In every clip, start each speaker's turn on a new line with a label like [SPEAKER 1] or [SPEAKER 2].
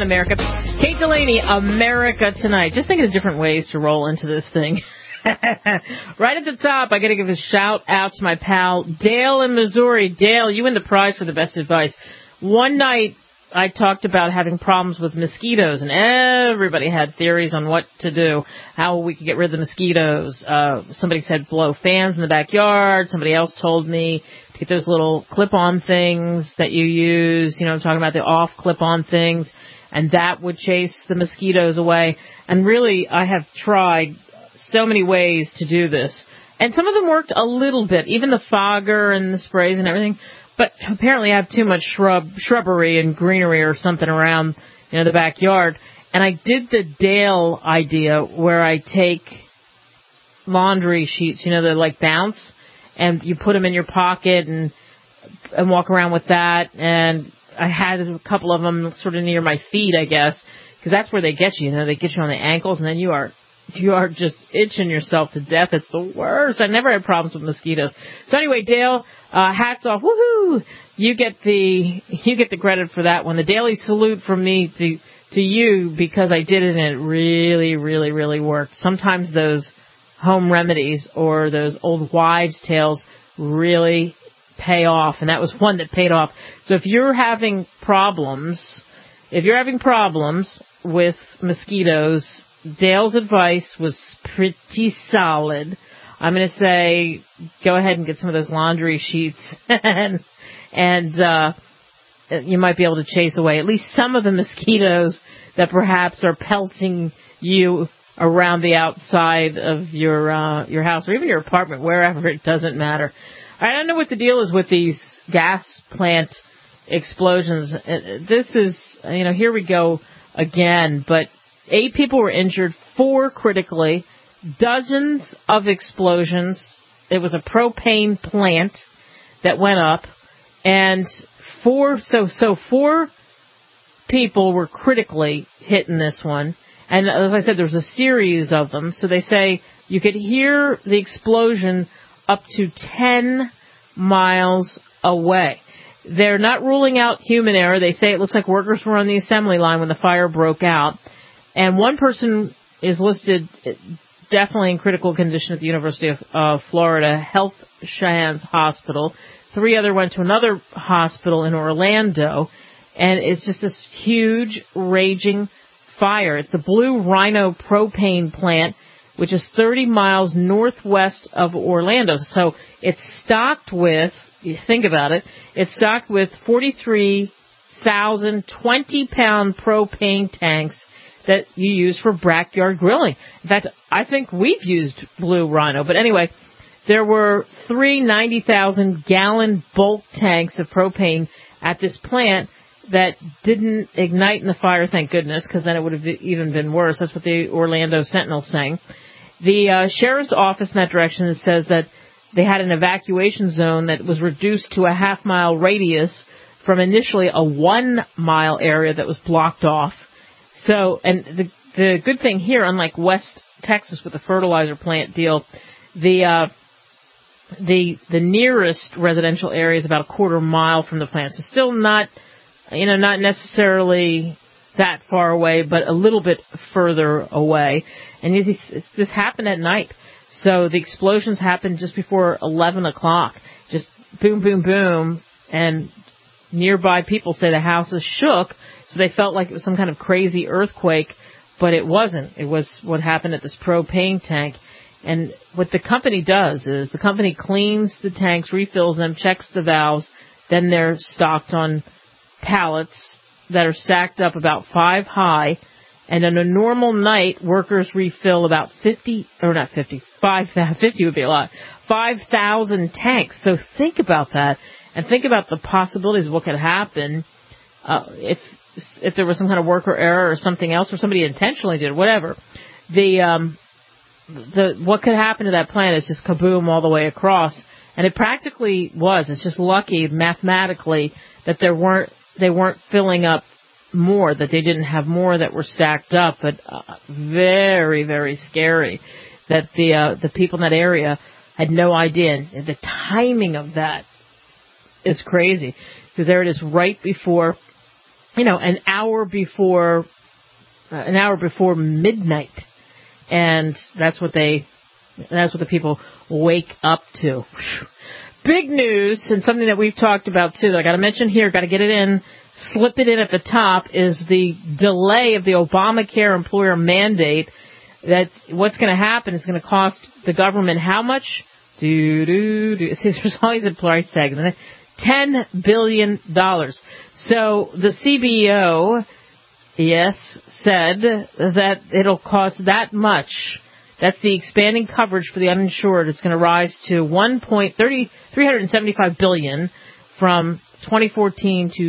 [SPEAKER 1] America. Kate Delaney, America Tonight. Just thinking of different ways to roll into this thing. Right at the top, I got to give a shout out to my pal Dale in Missouri. Dale, you win the prize for the best advice. One night, I talked about having problems with mosquitoes, and everybody had theories on what to do, how we could get rid of the mosquitoes. Somebody said blow fans in the backyard. Somebody else told me to get those little clip-on things that you use. You know, I'm talking about the off clip-on things, and that would chase the mosquitoes away. And really, I have tried so many ways to do this. And some of them worked a little bit, even the fogger and the sprays and everything. But apparently I have too much shrubbery and greenery or something around, you know, the backyard. And I did the Dale idea where I take laundry sheets, you know, that like bounce, and you put them in your pocket and walk around with that. And I had a couple of them sort of near my feet, I guess, because that's where they get you. You know, they get you on the ankles, and then you are just itching yourself to death. It's the worst. I never had problems with mosquitoes. So anyway, Dale, hats off. Woohoo! You get the credit for that one. The daily salute from me to you, because I did it and it really, really, really worked. Sometimes those home remedies or those old wives' tales really pay off, and that was one that paid off. So if you're having problems with mosquitoes, Dale's advice was pretty solid. I'm going to say go ahead and get some of those laundry sheets and you might be able to chase away at least some of the mosquitoes that perhaps are pelting you around the outside of your house or even your apartment, wherever. It doesn't matter. I don't know what the deal is with these gas plant explosions. This is, here we go again, but 8 people were injured, 4 critically, dozens of explosions. It was a propane plant that went up, and 4 people were critically hit in this one. And as I said, there was a series of them. So they say you could hear the explosion up to 10 miles away. They're not ruling out human error. They say it looks like workers were on the assembly line when the fire broke out. And one person is listed definitely in critical condition at the University of Florida Health Shands Hospital. 3 other went to another hospital in Orlando. And it's just this huge, raging fire. It's the Blue Rhino propane plant, which is 30 miles northwest of Orlando. So it's stocked with, think about it, it's stocked with 43,000 20-pound propane tanks that you use for backyard grilling. In fact, I think we've used Blue Rhino. But anyway, there were 3 90,000-gallon bulk tanks of propane at this plant that didn't ignite in the fire, thank goodness, because then it would have even been worse. That's what the Orlando Sentinel's saying. The sheriff's office in that direction says that they had an evacuation zone that was reduced to a half-mile radius from initially a 1-mile area that was blocked off. So, and the good thing here, unlike West Texas with the fertilizer plant deal, the nearest residential area is about a quarter mile from the plant. So still not necessarily that far away, but a little bit further away. And this happened at night. So the explosions happened just before 11 o'clock. Just boom, boom, boom. And nearby people say the houses shook, so they felt like it was some kind of crazy earthquake, but it wasn't. It was what happened at this propane tank. And what the company does is the company cleans the tanks, refills them, checks the valves, then they're stocked on pallets that are stacked up about 5 high, and on a normal night, workers refill about 50 would be a lot, 5,000 tanks. So think about that, and think about the possibilities of what could happen if there was some kind of worker error or something else, or somebody intentionally did it, whatever. What could happen to that plant is just kaboom all the way across, and it practically was. It's just lucky mathematically that they weren't filling up more, that they didn't have more that were stacked up, but very, very scary that the people in that area had no idea. And the timing of that is crazy, because there it is right before an hour before midnight. And that's what the people wake up to. Big news, and something that we've talked about too, that I got to mention here, got to get it in, slip it in at the top, is the delay of the Obamacare employer mandate. That what's going to happen is going to cost the government how much? See, there's always a price tag, isn't it? $10 billion. So the CBO, said that it'll cost that much. That's the expanding coverage for the uninsured. It's going to rise to $375 billion from 2014 to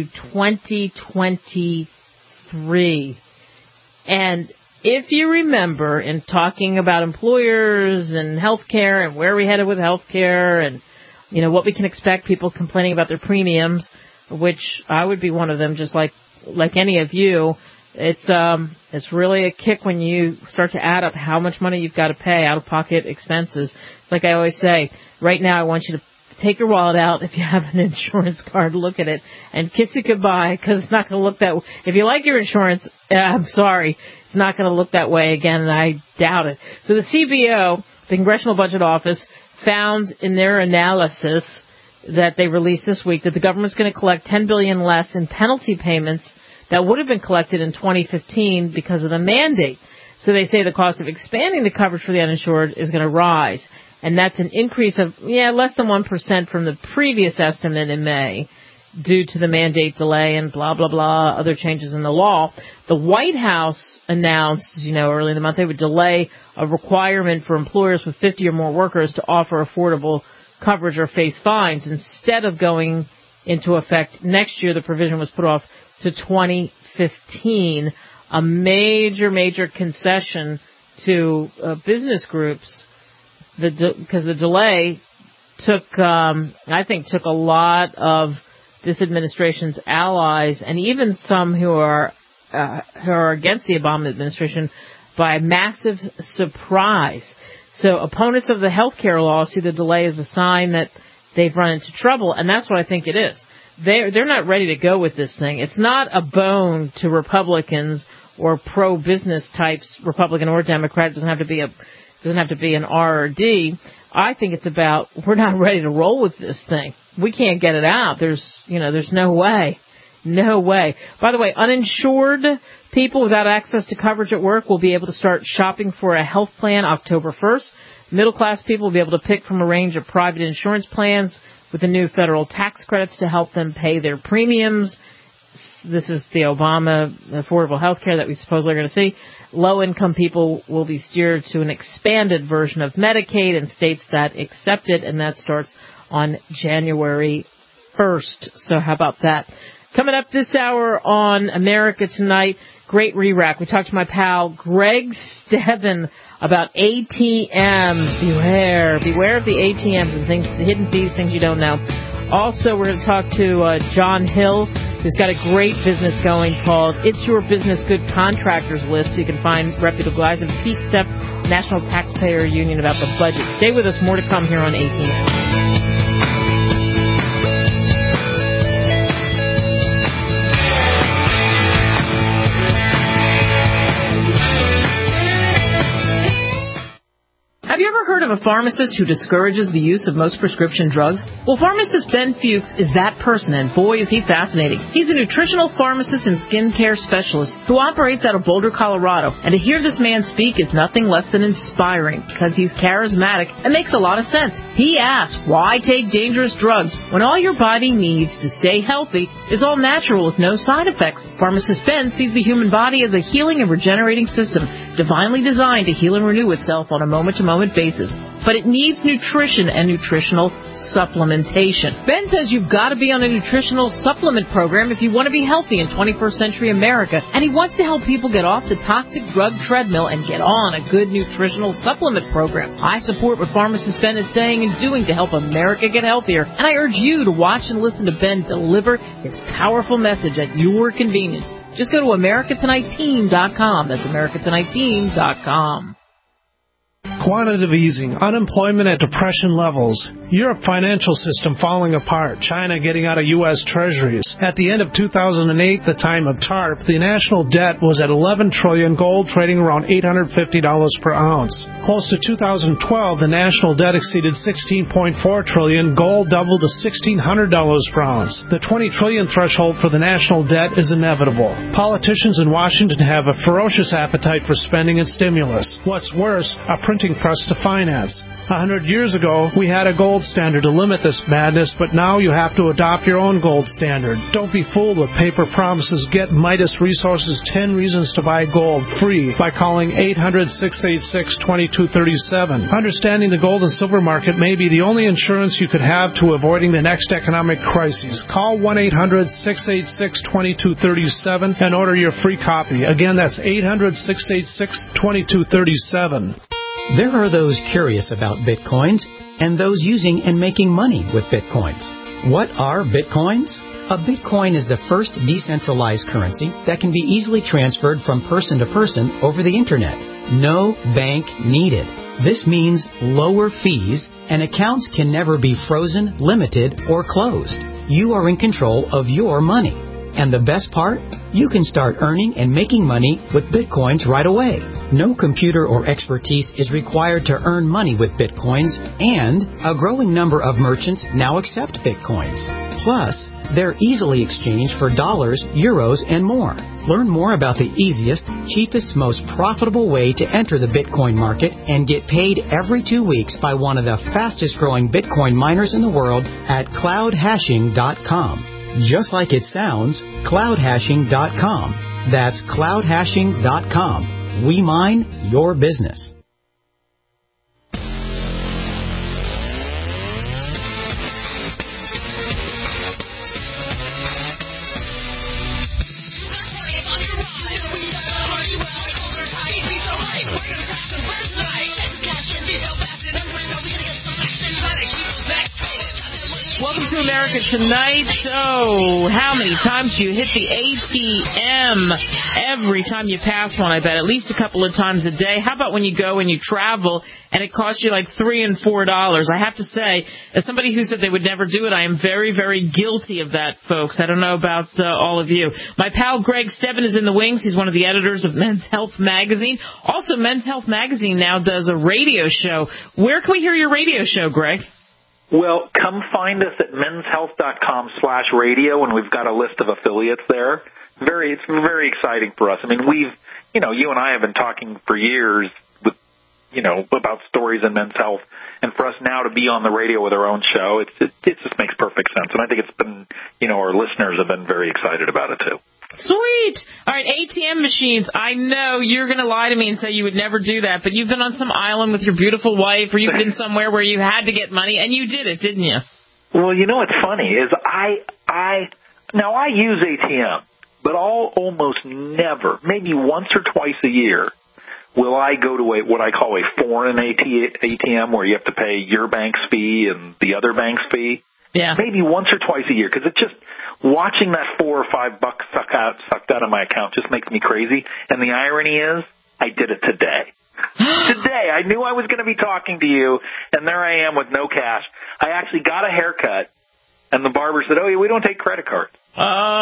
[SPEAKER 1] 2023. And if you remember, in talking about employers and healthcare and where we headed with healthcare and what we can expect, people complaining about their premiums, which I would be one of them, just like any of you. It's really a kick when you start to add up how much money you've got to pay out of pocket expenses. Like I always say, right now I want you to take your wallet out if you have an insurance card, look at it, and kiss it goodbye, because it's not going to look that way. If you like your insurance, I'm sorry, it's not going to look that way again, and I doubt it. So the CBO, the Congressional Budget Office, found in their analysis that they released this week that the government's going to collect $10 billion less in penalty payments that would have been collected in 2015 because of the mandate. So they say the cost of expanding the coverage for the uninsured is going to rise. And that's an increase of, less than 1% from the previous estimate in May due to the mandate delay and blah, blah, blah, other changes in the law. The White House announced, early in the month they would delay a requirement for employers with 50 or more workers to offer affordable coverage or face fines. Instead of going into effect next year, the provision was put off to 2015, a major concession to business groups, because the delay took a lot of this administration's allies and even some who are against the Obama administration by massive surprise. So opponents of the health care law see the delay as a sign that they've run into trouble, and that's what I think it is. They're not ready to go with this thing. It's not a bone to Republicans or pro-business types, Republican or Democrat. It doesn't have to be an R or D. I think it's about we're not ready to roll with this thing. We can't get it out. There's no way. No way. By the way, uninsured people without access to coverage at work will be able to start shopping for a health plan October 1st. Middle-class people will be able to pick from a range of private insurance plans with the new federal tax credits to help them pay their premiums. This is the Obama affordable health care that we supposedly are going to see. Low-income people will be steered to an expanded version of Medicaid in states that accept it, and that starts on January 1st. So how about that? Coming up this hour on America Tonight, great re-rack. We talked to my pal Greg Stebbin about ATMs. Beware of the ATMs and things, the hidden fees, things you don't know. Also, we're going to talk to John Hill, who's got a great business going called It's Your Business Good Contractors List, so you can find reputable guys. And Pete Sepp, National Taxpayer Union, about the budget. Stay with us. More to come here on ATMs. Have you ever heard of a pharmacist who discourages the use of most prescription drugs? Well, pharmacist Ben Fuchs is that person, and boy, is he fascinating. He's a nutritional pharmacist and skincare specialist who operates out of Boulder, Colorado. And to hear this man speak is nothing less than inspiring, because he's charismatic and makes a lot of sense. He asks, why take dangerous drugs when all your body needs to stay healthy is all natural with no side effects? Pharmacist Ben sees the human body as a healing and regenerating system, divinely designed to heal and renew itself on a moment-to-moment basis, but it needs nutrition and nutritional supplementation. Ben says you've got to be on a nutritional supplement program if you want to be healthy in 21st century America, and he wants to help people get off the toxic drug treadmill and get on a good nutritional supplement program. I support what pharmacist Ben is saying and doing to help America get healthier, and I urge you to watch and listen to Ben deliver his powerful message at your convenience. Just go to AmericaTonightTeam.com. That's AmericaTonightTeam.com.
[SPEAKER 2] quantitative easing, unemployment at depression levels, Europe financial system falling apart, China getting out of U.S. treasuries. At the end of 2008, the time of TARP, the national debt was at $11 trillion, gold trading around $850 per ounce. Close to 2012, the national debt exceeded $16.4 trillion, gold doubled to $1,600 per ounce. The $20 trillion threshold for the national debt is inevitable. Politicians in Washington have a ferocious appetite for spending and stimulus. What's worse, a printing press to finance. 100 years ago, we had a gold standard to limit this madness, but now you have to adopt your own gold standard. Don't be fooled with paper promises. Get Midas Resources 10 Reasons to Buy Gold free by calling 800-686-2237. Understanding the gold and silver market may be the only insurance you could have to avoiding the next economic crisis. Call 1-800-686-2237 and order your free copy. Again, that's 800-686-2237.
[SPEAKER 3] There are those curious about Bitcoins and those using and making money with Bitcoins. What are Bitcoins? A Bitcoin is the first decentralized currency that can be easily transferred from person to person over the Internet. No bank needed. This means lower fees, and accounts can never be frozen, limited, or closed. You are in control of your money. And the best part? You can start earning and making money with Bitcoins right away. No computer or expertise is required to earn money with Bitcoins, and a growing number of merchants now accept Bitcoins. Plus, they're easily exchanged for dollars, euros, and more. Learn more about the easiest, cheapest, most profitable way to enter the Bitcoin market and get paid every 2 weeks by one of the fastest growing Bitcoin miners in the world at cloudhashing.com. Just like it sounds, cloudhashing.com. That's cloudhashing.com. We mine your business.
[SPEAKER 1] Welcome to America Tonight. So, how many times do you hit the ATM? Every time you pass one, I bet. At least a couple of times a day. How about when you go and you travel and it costs you like $3 and $4? I have to say, as somebody who said they would never do it, I am very, very guilty of that, folks. I don't know about all of you. My pal Greg Stebbin is in the wings. He's one of the editors of Men's Health Magazine. Also, Men's Health Magazine now does a radio show. Where can we hear your radio show, Greg?
[SPEAKER 4] Well, come find us at menshealth.com/radio, and we've got a list of affiliates there. It's very exciting for us. I mean, you and I have been talking for years with, about stories in men's health, and for us now to be on the radio with our own show, it just makes perfect sense. And I think it's been, our listeners have been very excited about it too.
[SPEAKER 1] Sweet. All right, ATM machines. I know you're going to lie to me and say you would never do that, but you've been on some island with your beautiful wife, or you've been somewhere where you had to get money, and you did it, didn't you?
[SPEAKER 4] Well, what's funny is I use ATM, but I'll almost never, maybe once or twice a year, will I go to what I call a foreign ATM where you have to pay your bank's fee and the other bank's fee.
[SPEAKER 1] Yeah.
[SPEAKER 4] Maybe once or twice a year, because it's just watching that $4 or $5 sucked out of my account just makes me crazy. And the irony is, I did it today. Today, I knew I was going to be talking to you, and there I am with no cash. I actually got a haircut, and the barber said, "Oh, we don't take credit cards."
[SPEAKER 1] Oh,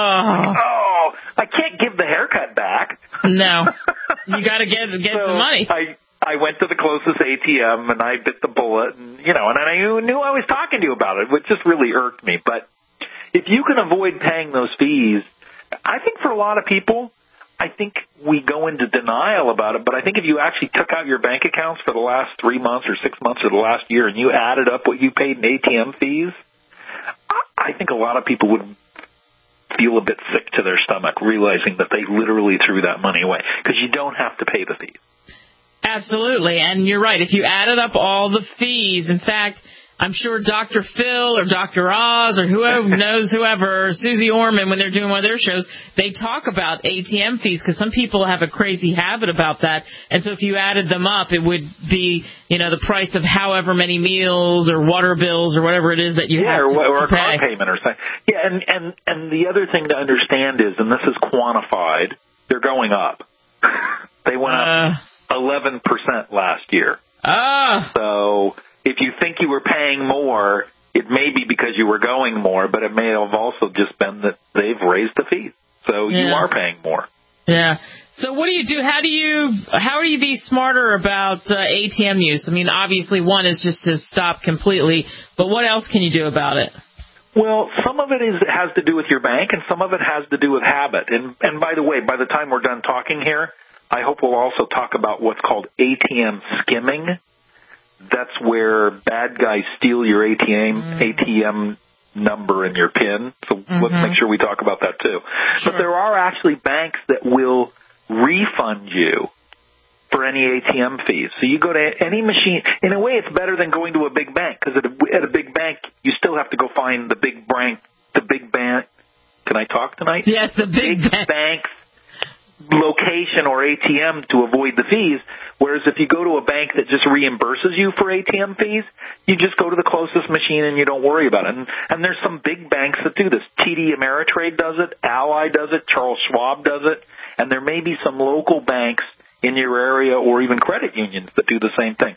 [SPEAKER 4] I can't give the haircut back.
[SPEAKER 1] No, you got to get the money.
[SPEAKER 4] I went to the closest ATM, and I bit the bullet, and I knew I was talking to you about it, which just really irked me. But if you can avoid paying those fees, I think for a lot of people, I think we go into denial about it. But I think if you actually took out your bank accounts for the last 3 months or 6 months or the last year, and you added up what you paid in ATM fees, I think a lot of people would feel a bit sick to their stomach, realizing that they literally threw that money away, because you don't have to pay the fees.
[SPEAKER 1] Absolutely, and you're right. If you added up all the fees, in fact, I'm sure Dr. Phil or Dr. Oz or whoever, Susie Orman, when they're doing one of their shows, they talk about ATM fees, because some people have a crazy habit about that. And so if you added them up, it would be, the price of however many meals or water bills or whatever it is that you have to
[SPEAKER 4] or a
[SPEAKER 1] pay.
[SPEAKER 4] car payment or something. Yeah, and the other thing to understand is, and this is quantified, they're going up. They went up 11% last year. So if you think you were paying more, it may be because you were going more, but it may have also just been that they've raised the fees. So you are paying more.
[SPEAKER 1] Yeah. So what do you do? How do you be smarter about ATM use? I mean, obviously one is just to stop completely, but what else can you do about it?
[SPEAKER 4] Well, some of it has to do with your bank, and some of it has to do with habit. And by the way, by the time we're done talking here, I hope we'll also talk about what's called ATM skimming. That's where bad guys steal your ATM number and your PIN. So let's make sure we talk about that too. Sure. But there are actually banks that will refund you for any ATM fees. So you go to any machine. In a way, it's better than going to a big bank, because at a big bank, you still have to go find the big bank. Can I talk tonight?
[SPEAKER 1] Yes, the big
[SPEAKER 4] bank's location or ATM to avoid the fees. Whereas if you go to a bank that just reimburses you for ATM fees, you just go to the closest machine and you don't worry about it. And there's some big banks that do this. TD Ameritrade does it. Ally does it. Charles Schwab does it. And there may be some local banks in your area or even credit unions that do the same thing.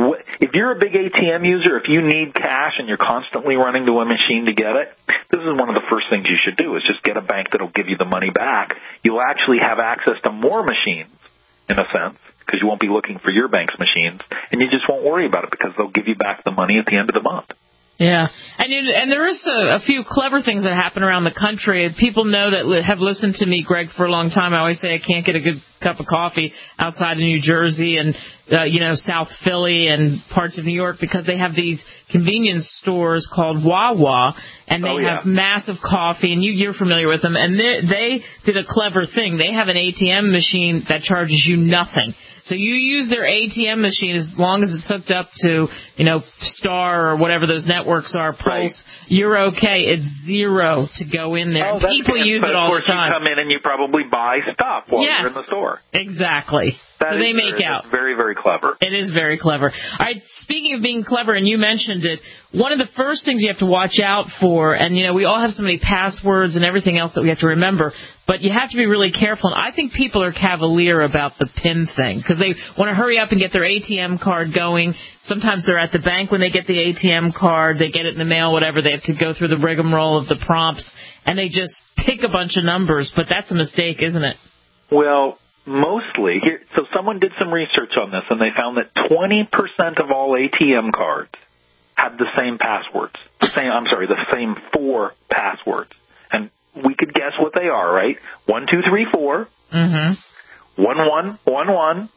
[SPEAKER 4] If you're a big ATM user, if you need cash and you're constantly running to a machine to get it, this is one of the first things you should do, is just get a bank that will give you the money back. You'll actually have access to more machines, in a sense, because you won't be looking for your bank's machines, and you just won't worry about it because they'll give you back the money at the end of the month.
[SPEAKER 1] Yeah, and there is a few clever things that happen around the country. People know that have listened to me, Greg, for a long time. I always say I can't get a good cup of coffee outside of New Jersey and South Philly and parts of New York, because they have these convenience stores called Wawa, and they have massive coffee, and you're familiar with them. And they did a clever thing. They have an ATM machine that charges you nothing. So you use their ATM machine as long as it's hooked up to, Star or whatever those networks are, Pulse, you're okay. It's zero to go in there.
[SPEAKER 4] Oh,
[SPEAKER 1] people use it all the time.
[SPEAKER 4] You come in and you probably buy stuff while you're in the store.
[SPEAKER 1] Exactly. So they make out.
[SPEAKER 4] It's very, very clever.
[SPEAKER 1] It is very clever. All right, speaking of being clever, and you mentioned it, one of the first things you have to watch out for, and, we all have so many passwords and everything else that we have to remember, but you have to be really careful. And I think people are cavalier about the PIN thing because they want to hurry up and get their ATM card going. Sometimes they're at the bank when they get the ATM card. They get it in the mail, whatever. They have to go through the rigmarole of the prompts, and they just pick a bunch of numbers. But that's a mistake, isn't it?
[SPEAKER 4] Well, mostly. So someone did some research on this, and they found that 20% of all ATM cards had the same passwords. The same 4 passwords. And we could guess what they are, right? 1, 2, 3, 4. 1, 1, 1, 1.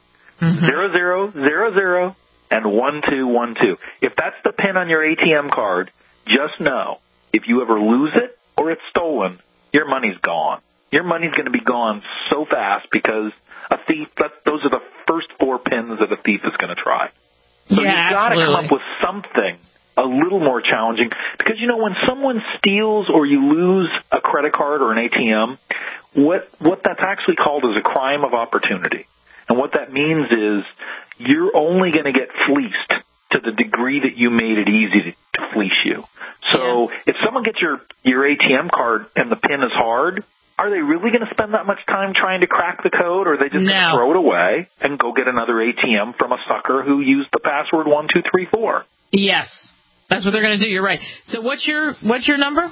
[SPEAKER 4] 0, 0, 0, 0. And 1, 2, 1, 2. If that's the PIN on your ATM card, just know, if you ever lose it or it's stolen, your money's gone. Your money's going to be gone so fast because a thief, those are the first 4 pins that a thief is going to try. So you've got to come up with something a little more challenging, because, when someone steals or you lose a credit card or an ATM, what that's actually called is a crime of opportunity. And what that means is you're only going to get fleeced to the degree that you made it easy to fleece you. So if someone gets your ATM card and the PIN is hard, are they really going to spend that much time trying to crack the code, or are they just going to throw it away and go get another ATM from a sucker who used the password 1, 2, 3, 4?
[SPEAKER 1] Yes, that's what they're going to do. You're right. So what's your number?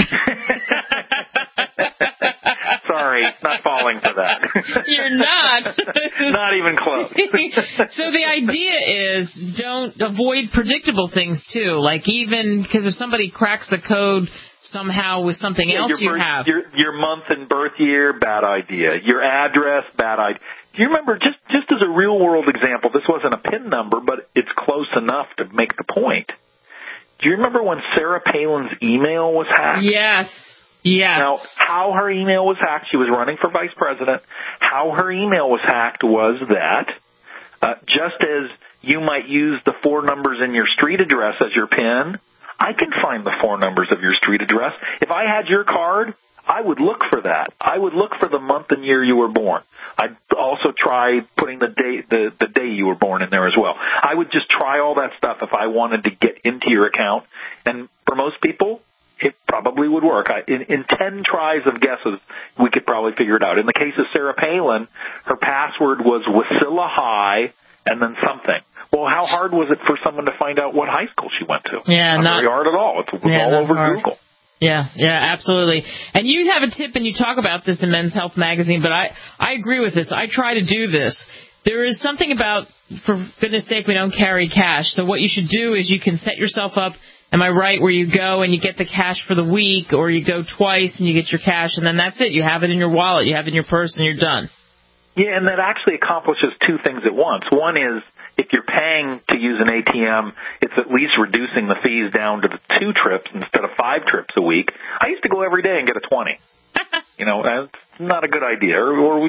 [SPEAKER 4] Sorry, not falling for that.
[SPEAKER 1] You're not.
[SPEAKER 4] Not even close.
[SPEAKER 1] So the idea is don't avoid predictable things too, like even because if somebody cracks the code somehow with something else have.
[SPEAKER 4] Your month and birth year, bad idea. Your address, bad idea. Do you remember, just as a real-world example, this wasn't a PIN number, but it's close enough to make the point. Do you remember when Sarah Palin's email was hacked?
[SPEAKER 1] Yes.
[SPEAKER 4] Now, how her email was hacked, she was running for vice president. How her email was hacked was that just as you might use the 4 numbers in your street address as your PIN, I can find the 4 numbers of your street address. If I had your card, I would look for that. I would look for the month and year you were born. I'd also try putting the day you were born in there as well. I would just try all that stuff if I wanted to get into your account. And for most people, it probably would work. In 10 tries of guesses, we could probably figure it out. In the case of Sarah Palin, her password was Wasilla High and then something. Well, how hard was it for someone to find out what high school she went to?
[SPEAKER 1] Yeah,
[SPEAKER 4] not very hard at all. It was all over
[SPEAKER 1] hard.
[SPEAKER 4] Google.
[SPEAKER 1] Yeah, absolutely. And you have a tip, and you talk about this in Men's Health magazine, but I agree with this. I try to do this. There is something about, for goodness sake, we don't carry cash. So what you should do is you can set yourself up, am I right, where you go and you get the cash for the week, or you go twice and you get your cash, and then that's it. You have it in your wallet, you have it in your purse, and you're done.
[SPEAKER 4] Yeah, and that actually accomplishes two things at once. One is, if you're paying to use an ATM, it's at least reducing the fees down to the 2 trips instead of 5 trips a week. I used to go every day and get a 20. That's not a good idea. Or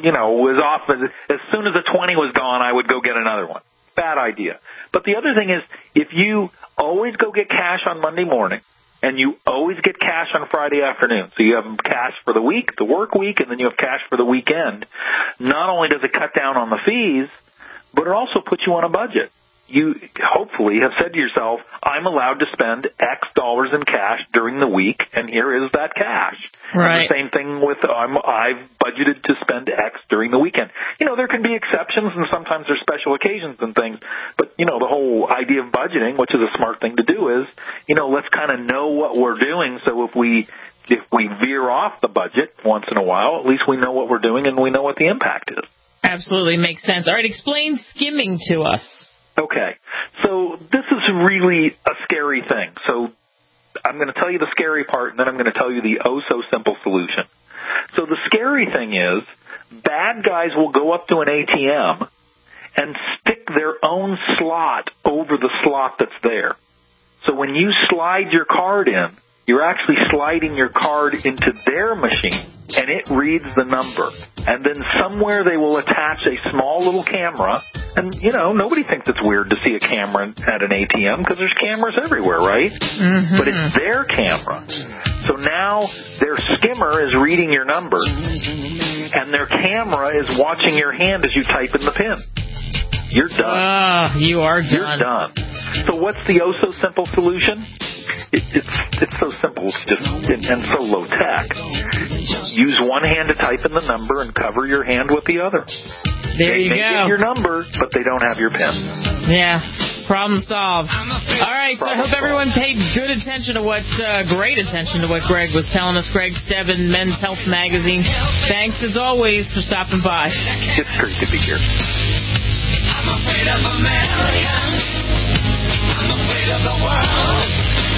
[SPEAKER 4] as soon as the 20 was gone, I would go get another one. Bad idea. But the other thing is, if you always go get cash on Monday morning, and you always get cash on Friday afternoon, so you have cash for the week, the work week, and then you have cash for the weekend, not only does it cut down on the fees, but it also puts you on a budget. You hopefully have said to yourself, I'm allowed to spend X dollars in cash during the week, and here is that cash.
[SPEAKER 1] Right.
[SPEAKER 4] And the same thing with I've budgeted to spend X during the weekend. There can be exceptions, and sometimes there's special occasions and things, but, the whole idea of budgeting, which is a smart thing to do, is, let's kind of know what we're doing, so if we veer off the budget once in a while, at least we know what we're doing and we know what the impact is.
[SPEAKER 1] Absolutely makes sense. All right, explain skimming to us.
[SPEAKER 4] Okay, so this is really a scary thing. So I'm going to tell you the scary part, and then I'm going to tell you the oh-so-simple solution. So the scary thing is, bad guys will go up to an ATM and stick their own slot over the slot that's there. So when you slide your card in, you're actually sliding your card into their machine, and it reads the number. And then somewhere they will attach a small little camera. And, nobody thinks it's weird to see a camera at an ATM because there's cameras everywhere, right?
[SPEAKER 1] Mm-hmm.
[SPEAKER 4] But it's their camera. So now their skimmer is reading your number, and their camera is watching your hand as you type in the PIN. You're done.
[SPEAKER 1] You are done.
[SPEAKER 4] You're done. So what's the oh-so-simple solution? It's so simple, and so low tech. Use one hand to type in the number and cover your hand with the other.
[SPEAKER 1] There you go.
[SPEAKER 4] They get your number, but they don't have your PIN.
[SPEAKER 1] Yeah, problem solved. All right, so I hope everyone paid great attention to what Greg was telling us. Greg Stebbin, Men's Health Magazine. Thanks as always for stopping by.
[SPEAKER 4] It's great to be here.
[SPEAKER 5] I'm afraid of Americans. I'm afraid of the world.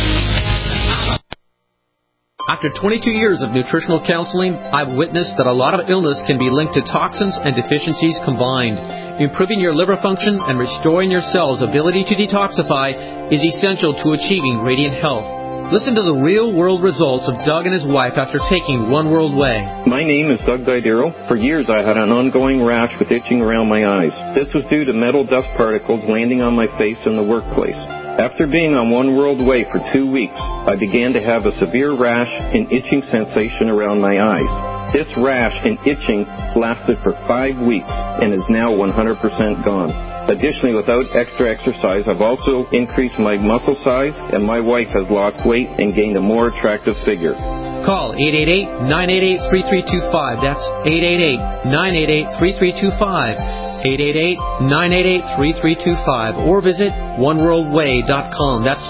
[SPEAKER 6] After 22 years of nutritional counseling, I've witnessed that a lot of illness can be linked to toxins and deficiencies combined. Improving your liver function and restoring your cells' ability to detoxify is essential to achieving radiant health. Listen to the real-world results of Doug and his wife after taking One World Way.
[SPEAKER 7] My name is Doug Didero. For years I had an ongoing rash with itching around my eyes. This was due to metal dust particles landing on my face in the workplace. After being on One World Way for 2 weeks, I began to have a severe rash and itching sensation around my eyes. This rash and itching lasted for 5 weeks and is now 100% gone. Additionally, without extra exercise, I've also increased my muscle size, and my wife has lost weight and gained a more attractive figure.
[SPEAKER 6] Call 888-988-3325. That's 888-988-3325. 888-988-3325, or visit oneworldway.com. That's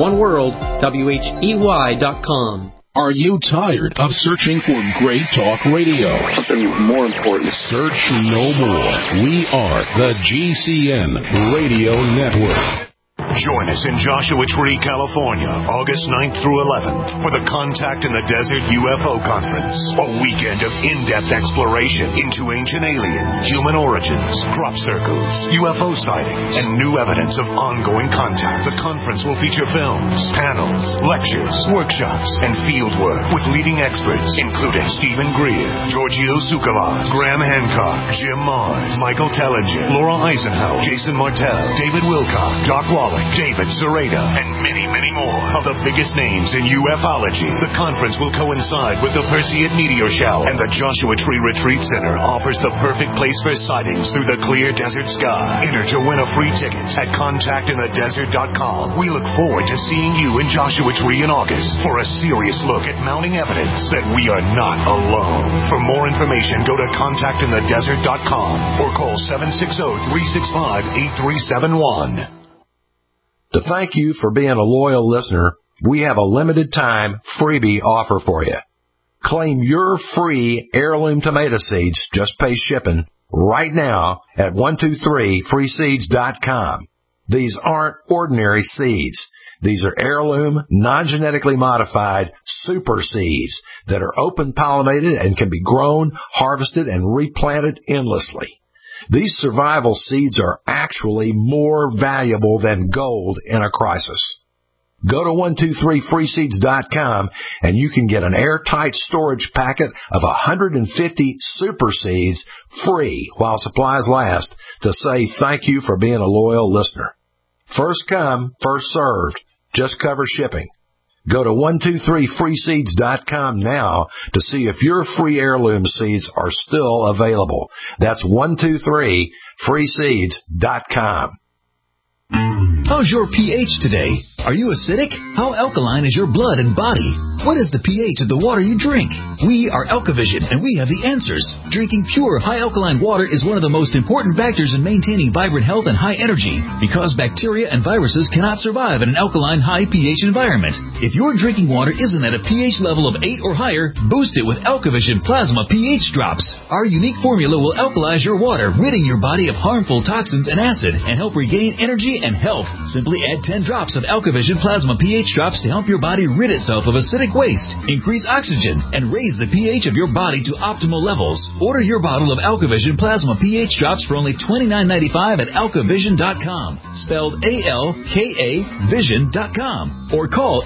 [SPEAKER 6] oneworld.com.
[SPEAKER 8] Are you tired of searching for great talk radio?
[SPEAKER 7] Something more important.
[SPEAKER 8] Search no more. We are the GCN Radio Network.
[SPEAKER 9] Join us in Joshua Tree, California, August 9th through 11th for the Contact in the Desert UFO Conference, a weekend of in-depth exploration into ancient aliens, human origins, crop circles, UFO sightings, and new evidence of ongoing contact. The conference will feature films, panels, lectures, workshops, and fieldwork with leading experts, including Stephen Greer, Giorgio Tsoukalos, Graham Hancock, Jim Mars, Michael Tellinger, Laura Eisenhower, Jason Martell, David Wilcock, Doc Wally, David Zareda, and many, many more of the biggest names in ufology. The conference will coincide with the Perseid Meteor Shower, and the Joshua Tree Retreat Center offers the perfect place for sightings through the clear desert sky. Enter to win a free ticket at contactinthedesert.com. We look forward to seeing you in Joshua Tree in August for a serious look at mounting evidence that we are not alone. For more information, go to contactinthedesert.com or call 760-365-8371.
[SPEAKER 10] To thank you for being a loyal listener, we have a limited time freebie offer for you. Claim your free heirloom tomato seeds, just pay shipping, right now at 123freeseeds.com. These aren't ordinary seeds. These are heirloom, non-genetically modified super seeds that are open pollinated and can be grown, harvested, and replanted endlessly. These survival seeds are actually more valuable than gold in a crisis. Go to 123freeseeds.com and you can get an airtight storage packet of 150 super seeds free while supplies last to say thank you for being a loyal listener. First come, first served. Just cover shipping. Go to 123freeseeds.com now to see if your free heirloom seeds are still available. That's 123freeseeds.com.
[SPEAKER 11] How's your pH today? Are you acidic? How alkaline is your blood and body? What is the pH of the water you drink? We are Alkavision, and we have the answers. Drinking pure, high alkaline water is one of the most important factors in maintaining vibrant health and high energy, because bacteria and viruses cannot survive in an alkaline, high pH environment. If your drinking water isn't at a pH level of 8 or higher, boost it with Alkavision Plasma pH Drops. Our unique formula will alkalize your water, ridding your body of harmful toxins and acid, and help regain energy and health. Simply add 10 drops of Alkavision Plasma pH Drops to help your body rid itself of acidic waste, increase oxygen, and raise the pH of your body to optimal levels. Order your bottle of Alkavision Plasma pH Drops for only $29.95 at alkavision.com, spelled A-L-K-A vision.com, or call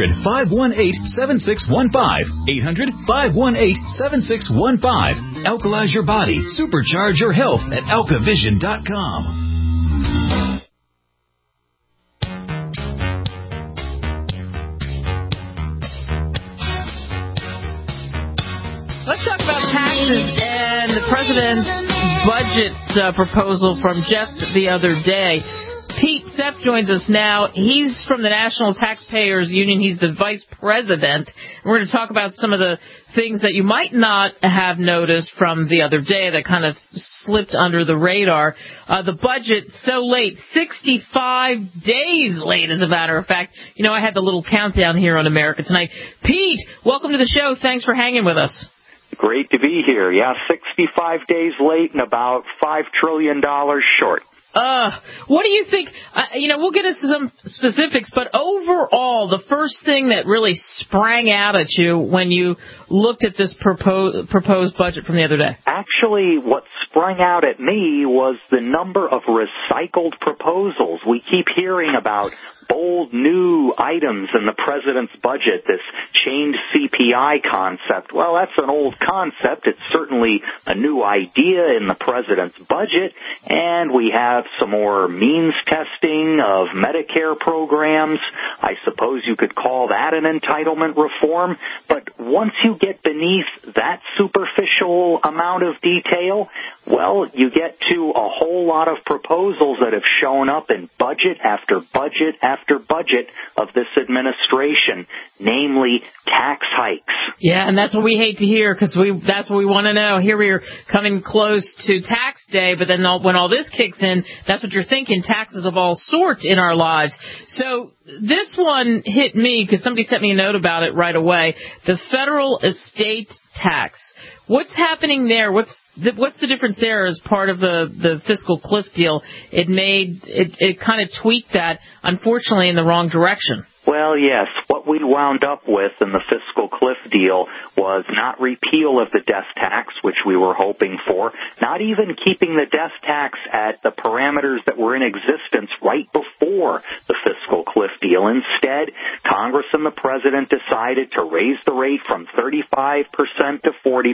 [SPEAKER 11] 800-518-7615, 800-518-7615. Alkalize your body, supercharge your health at alkavision.com.
[SPEAKER 1] Let's talk about taxes and the president's budget proposal from just the other day. Pete Sepp joins us now. He's from the National Taxpayers Union. He's the vice president. We're going to talk about some of the things that you might not have noticed from the other day that kind of slipped under the radar. The budget so late, 65 days late, as a matter of fact. You know, I had the little countdown here on America Tonight. Pete, welcome to the show. Thanks for hanging with us.
[SPEAKER 12] Great to be here. Yeah, 65 days late and about $5 trillion short.
[SPEAKER 1] What do you think? We'll get into some specifics, but overall, the first thing that really sprang out at you when you looked at this proposed budget from the other day?
[SPEAKER 12] Actually, what sprung out at me was the number of recycled proposals. We keep hearing about bold new items in the president's budget, this chained CPI concept. Well, that's an old concept. It's certainly a new idea in the president's budget, and we have some more means testing of Medicare programs. I suppose you could call that an entitlement reform, but once you get beneath that superficial amount of detail, well, you get to a whole lot of proposals that have shown up in budget after budget after budget of this administration, namely tax hikes.
[SPEAKER 1] Yeah, and that's what we hate to hear, because that's what we want to know. Here we are coming close to tax day, but then when all this kicks in, that's what you're thinking, taxes of all sorts in our lives. So this one hit me because somebody sent me a note about it right away. The federal estate tax. What's happening there? What's the difference there as part of the fiscal cliff deal? It kind of tweaked that, unfortunately, in the wrong direction.
[SPEAKER 12] Well, yes. What we wound up with in the fiscal cliff deal was not repeal of the death tax, which we were hoping for, not even keeping the death tax at the parameters that were in existence right before the fiscal cliff deal. deal. Instead, Congress and the president decided to raise the rate from 35% to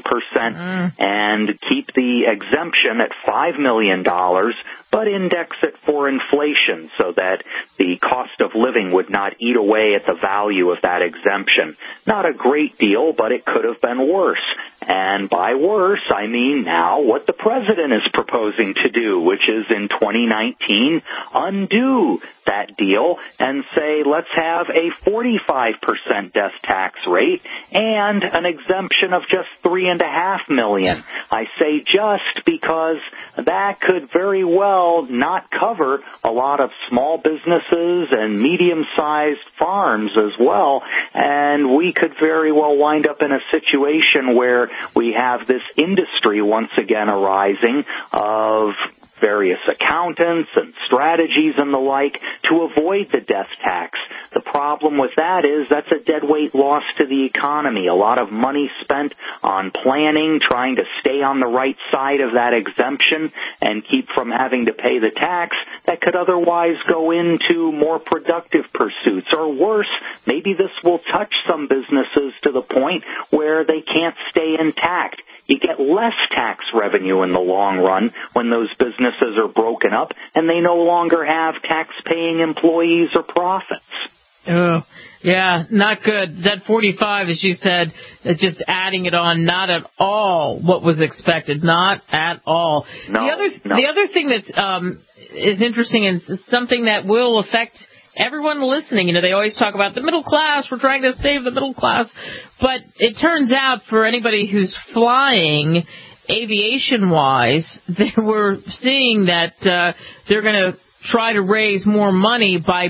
[SPEAKER 12] 40% and keep the exemption at $5 million, but index it for inflation so that the cost of living would not eat away at the value of that exemption. Not a great deal, but it could have been worse. And by worse, I mean now what the president is proposing to do, which is in 2019 undo that deal and say, let's have a 45% death tax rate and an exemption of just $3.5 million. I say just because that could very well not cover a lot of small businesses and medium-sized farms as well, and we could very well wind up in a situation where we have this industry once again arising of various accountants and strategies and the like to avoid the death tax. The problem with that is that's a deadweight loss to the economy. A lot of money spent on planning, trying to stay on the right side of that exemption and keep from having to pay the tax that could otherwise go into more productive pursuits. Or worse, maybe this will touch some businesses to the point where they can't stay intact. You get less tax revenue in the long run when those businesses are broken up and they no longer have tax-paying employees or profits.
[SPEAKER 1] Oh, yeah, not good. That 45, as you said, just adding it on, not at all what was expected, not at all.
[SPEAKER 12] No.
[SPEAKER 1] The other thing that is interesting and something that will affect everyone listening, they always talk about the middle class, we're trying to save the middle class, but it turns out for anybody who's flying, aviation-wise, they were seeing that they're going to try to raise more money by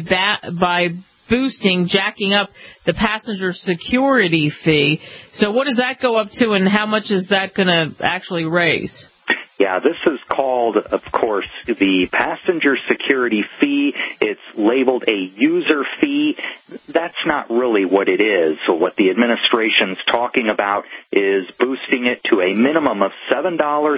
[SPEAKER 1] boosting, jacking up the passenger security fee. So what does that go up to, and how much is that going to actually raise?
[SPEAKER 12] Yeah, this is called, of course, the passenger security fee. It's labeled a user fee. That's not really what it is. So what the administration's talking about is boosting it to a minimum of $7.50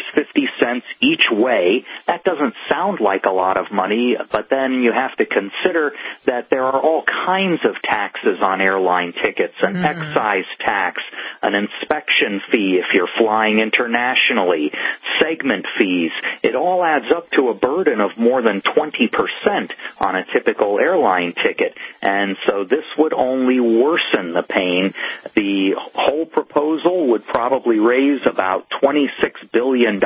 [SPEAKER 12] each way. That doesn't sound like a lot of money, but then you have to consider that there are all kinds of taxes on airline tickets, an excise tax, an inspection fee if you're flying internationally, segment fees. It all adds up to a burden of more than 20% on a typical airline ticket. And so this would only worsen the pain. The whole proposal would probably raise about $26 billion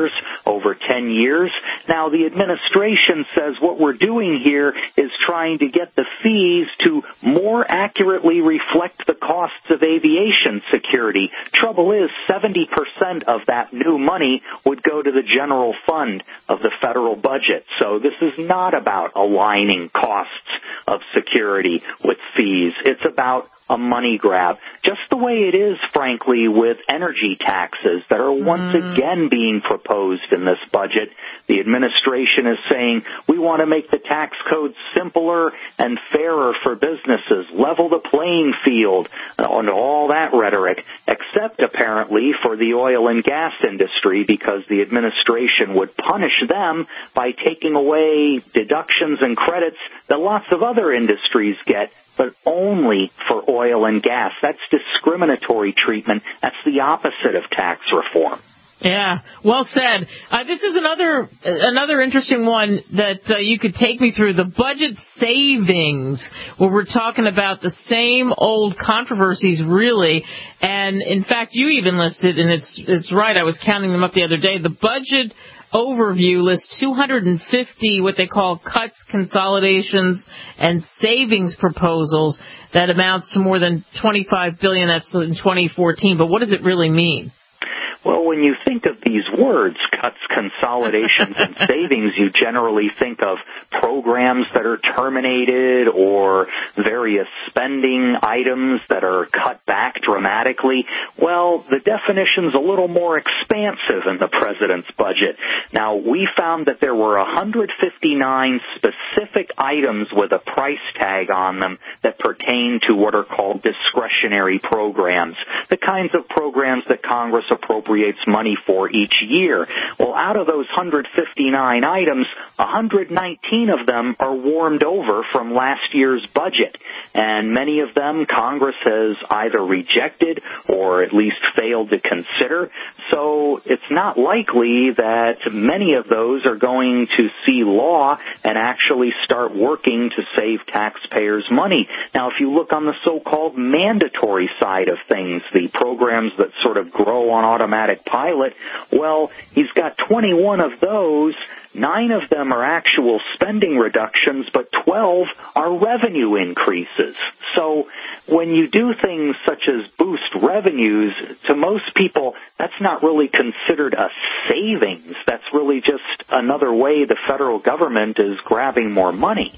[SPEAKER 12] over 10 years. Now, the administration says what we're doing here is trying to get the fees to more accurately reflect the costs of aviation security. Trouble is, 70% of that new money would go to the general fund of the federal budget. So this is not about aligning costs of security with fees. It's about a money grab, just the way it is, frankly, with energy taxes that are once again being proposed in this budget. The administration is saying we want to make the tax code simpler and fairer for businesses, level the playing field, and all that rhetoric, except apparently for the oil and gas industry, because the administration would punish them by taking away deductions and credits that lots of other industries get, but only for oil and gas. That's discriminatory treatment. That's the opposite of tax reform.
[SPEAKER 1] Yeah, well said. This is another interesting one that you could take me through, the budget savings, where we're talking about the same old controversies, really. And, in fact, you even listed, and it's right, I was counting them up the other day, the budget overview lists 250 what they call cuts, consolidations, and savings proposals that amounts to more than $25 billion. That's in 2014. But what does it really mean?
[SPEAKER 12] Well, when you think of these words, cuts, consolidations, and savings, you generally think of programs that are terminated or various spending items that are cut back dramatically. Well, the definition's a little more expansive in the president's budget. Now, we found that there were 159 specific items with a price tag on them that pertain to what are called discretionary programs, the kinds of programs that Congress appropriates appropriates money for each year. Well, out of those 159 items, 119 of them are warmed over from last year's budget. And many of them Congress has either rejected or at least failed to consider. So it's not likely that many of those are going to see law and actually start working to save taxpayers money. Now, if you look on the so-called mandatory side of things, the programs that sort of grow on automatic pilot, well, he's got 21 of those. 9 of them are actual spending reductions, but 12 are revenue increases. So when you do things such as boost revenues, to most people, that's not really considered a savings. That's really just another way the federal government is grabbing more money.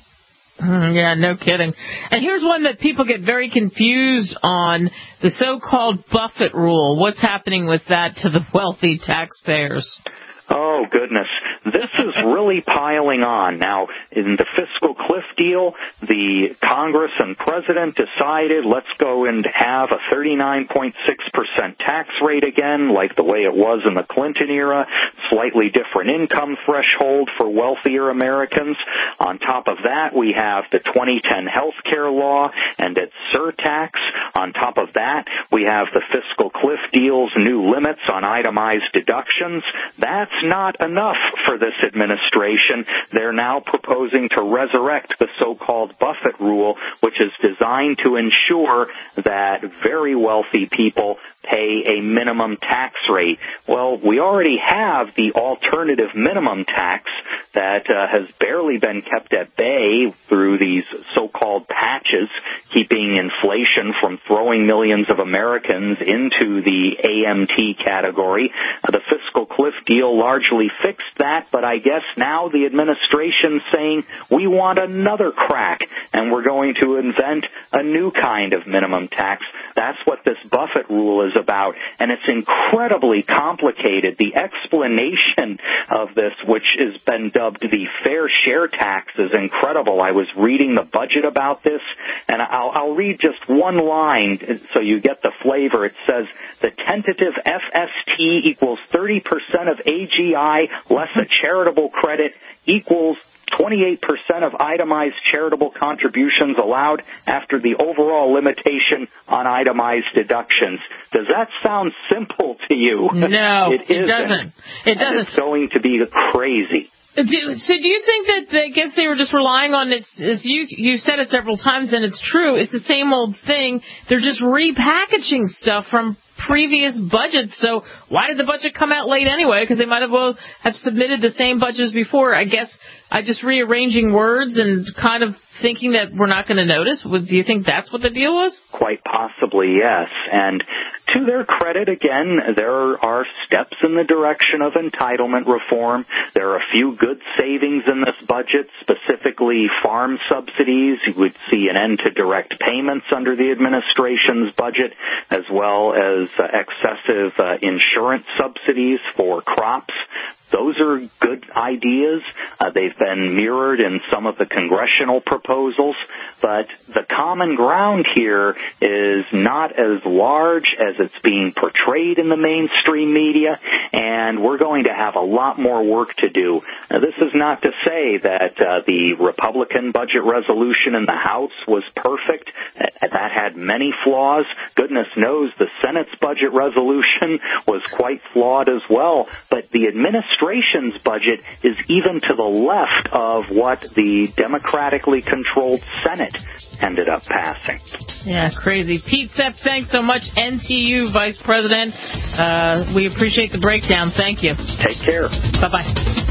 [SPEAKER 1] Yeah, no kidding. And here's one that people get very confused on, the so-called Buffett rule. What's happening with that to the wealthy taxpayers?
[SPEAKER 12] Oh, goodness. This is really piling on. Now, in the fiscal cliff deal, the Congress and President decided let's go and have a 39.6% tax rate again, like the way it was in the Clinton era, slightly different income threshold for wealthier Americans. On top of that, we have the 2010 health care law and its surtax. On top of that, we have the fiscal cliff deal's new limits on itemized deductions. That's not enough for this administration. They're now proposing to resurrect the so-called Buffett rule, which is designed to ensure that very wealthy people pay a minimum tax rate. Well, we already have the alternative minimum tax that has barely been kept at bay through these so-called patches, keeping inflation from throwing millions of Americans into the AMT category. The fiscal cliff deal largely fixed that, but I guess now the administration's saying we want another crack, and we're going to invent a new kind of minimum tax. That's what this Buffett rule is about, and it's incredibly complicated. The explanation of this, which has been dubbed the fair share tax, is incredible. I was reading the budget about this, and I'll read just one line so you get the flavor. It says, the tentative FST equals 30% of AGI less a charitable credit equals 28% of itemized charitable contributions allowed after the overall limitation on itemized deductions. Does that sound simple to you?
[SPEAKER 1] No, it doesn't. It doesn't.
[SPEAKER 12] And it's going to be crazy.
[SPEAKER 1] So do you think that, I guess they were just relying on it, as you said it several times, and it's true, it's the same old thing. They're just repackaging stuff from previous budgets. So why did the budget come out late anyway? Because they might have submitted the same budget as before. I guess I just rearranging words and kind of thinking that we're not going to notice. Do you think that's what the deal was?
[SPEAKER 12] Quite possibly, yes. And to their credit, again, there are steps in the direction of entitlement reform. There are a few good savings in this budget, specifically farm subsidies. You would see an end to direct payments under the administration's budget, as well as excessive insurance subsidies for crops. Those are good ideas. They've been mirrored in some of the congressional proposals, but the common ground here is not as large as it's being portrayed in the mainstream media, and we're going to have a lot more work to do. Now, this is not to say that the Republican budget resolution in the House was perfect. That had many flaws. Goodness knows the Senate's budget resolution was quite flawed as well, but the administration's budget is even to the left of what the democratically controlled Senate ended up passing.
[SPEAKER 1] Yeah, crazy. Pete Sepp, thanks so much. NTU Vice President. We appreciate the breakdown. Thank you.
[SPEAKER 12] Take care.
[SPEAKER 1] Bye-bye.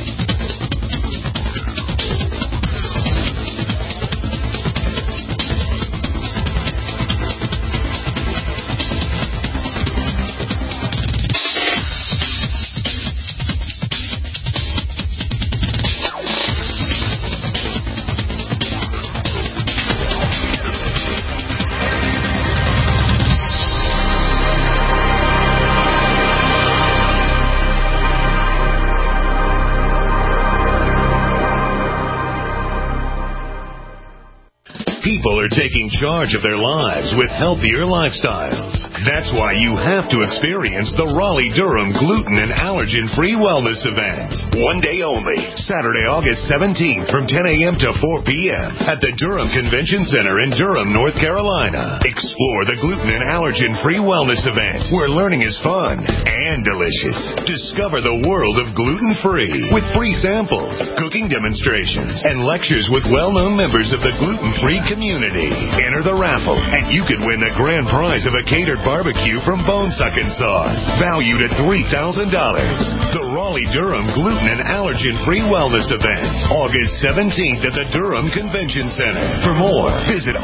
[SPEAKER 9] People are taking charge of their lives with healthier lifestyles. That's why you have to experience the Raleigh-Durham Gluten and Allergen-Free Wellness Event. One day only, Saturday, August 17th from 10 a.m. to 4 p.m. at the Durham Convention Center in Durham, North Carolina. Explore the Gluten and Allergen-Free Wellness Event, where learning is fun and delicious. Discover the world of gluten-free with free samples, cooking demonstrations, and lectures with well-known members of the gluten-free community. Enter the raffle, and you could win the grand prize of a catered barbecue from Bone Suckin' Sauce, valued at $3,000. The Raleigh-Durham Gluten and Allergen-Free Wellness Event, August 17th at the Durham Convention Center. For more, visit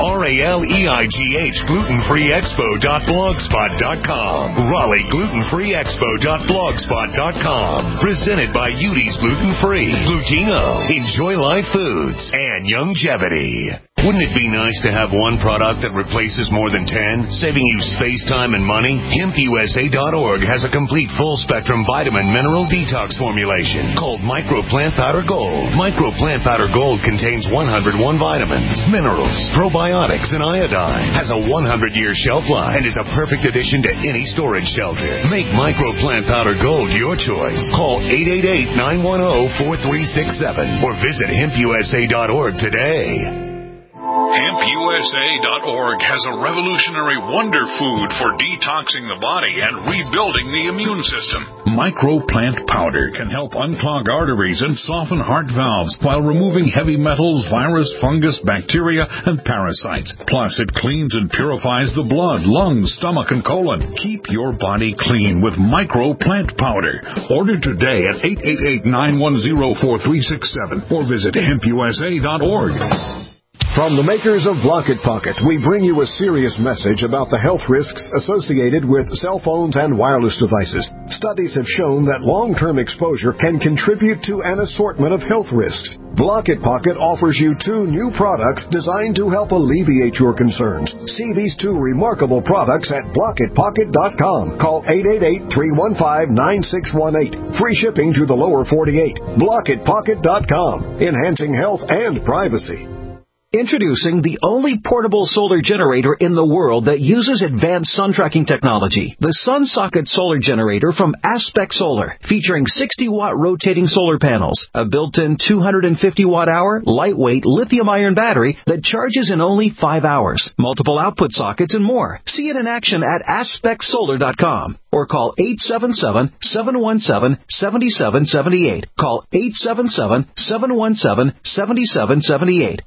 [SPEAKER 9] RALEIGHGlutenfreeexpo.blogspot.com. RaleighGlutenFreeExpo.blogspot.com. Presented by Udi's Gluten Free, Glutino, Enjoy Life Foods, and Youngevity. Wouldn't it be nice to have one product that replaces more than 10, saving you space, time, and money? HempUSA.org has a complete full-spectrum vitamin mineral detox formulation called Micro Plant Powder Gold. Micro Plant Powder Gold contains 101 vitamins, minerals, probiotics, and iodine. Has a 100-year shelf life and is a perfect addition to any storage shelter. Make Micro Plant Powder Gold your choice. Call 888-910-4367 or visit HempUSA.org today.
[SPEAKER 13] HempUSA.org has a revolutionary wonder food for detoxing the body and rebuilding the immune system. Microplant powder can help unclog arteries and soften heart valves while removing heavy metals, virus, fungus, bacteria, and parasites. Plus, it cleans and purifies the blood, lungs, stomach, and colon. Keep your body clean with Microplant powder. Order today at 888-910-4367 or visit HempUSA.org.
[SPEAKER 14] From the makers of Block It Pocket, we bring you a serious message about the health risks associated with cell phones and wireless devices. Studies have shown that long-term exposure can contribute to an assortment of health risks. Block It Pocket offers you 2 new products designed to help alleviate your concerns. See these 2 remarkable products at blockitpocket.com. Call 888-315-9618. Free shipping to the lower 48. Blockitpocket.com. Enhancing health and privacy.
[SPEAKER 15] Introducing the only portable solar generator in the world that uses advanced sun tracking technology. The SunSocket Solar Generator from Aspect Solar, featuring 60-watt rotating solar panels, a built-in 250-watt-hour lightweight lithium-ion battery that charges in only 5 hours, multiple output sockets, and more. See it in action at AspectSolar.com or call 877-717-7778. Call 877-717-7778.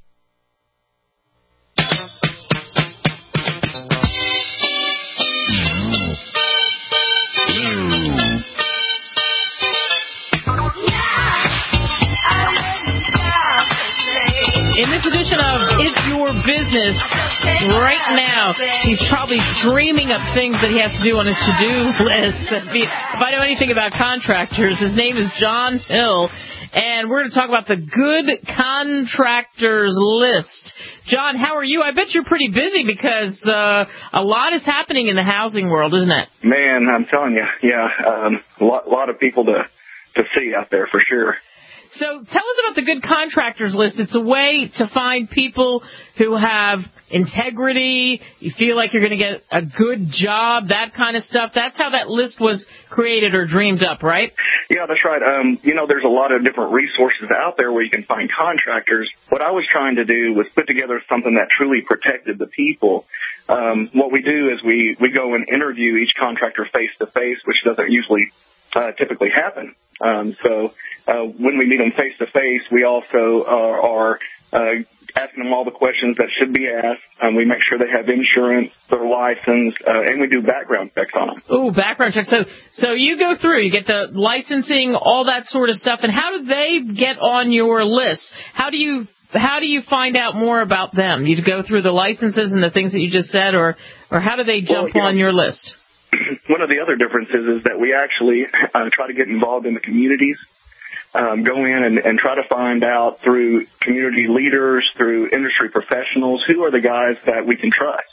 [SPEAKER 1] In this edition of It's Your Business, right now, he's probably dreaming up things that he has to do on his to-do list. If I know anything about contractors, his name is John Hill, and we're going to talk about the Good Contractors List. John, how are you? I bet you're pretty busy because a lot is happening in the housing world, isn't it?
[SPEAKER 16] Man, I'm telling you, yeah, a lot of people to see out there for sure.
[SPEAKER 1] So tell us about the Good Contractors List. It's a way to find people who have integrity, you feel like you're going to get a good job, that kind of stuff. That's how that list was created or dreamed up, right?
[SPEAKER 16] Yeah, that's right. There's a lot of different resources out there where you can find contractors. What I was trying to do was put together something that truly protected the people. What we do is we go and interview each contractor face-to-face, which doesn't usually typically happen. So when we meet them face-to-face, we also are asking them all the questions that should be asked. We make sure they have insurance, they're licensed, and we do background checks on them.
[SPEAKER 1] Oh, background checks. So you go through, you get the licensing, all that sort of stuff. And how do they get on your list? How do you find out more about them? You go through the licenses and the things that you just said, or how do they jump on your list?
[SPEAKER 16] One of the other differences is that we actually try to get involved in the communities, go in and try to find out through community leaders, through industry professionals, who are the guys that we can trust.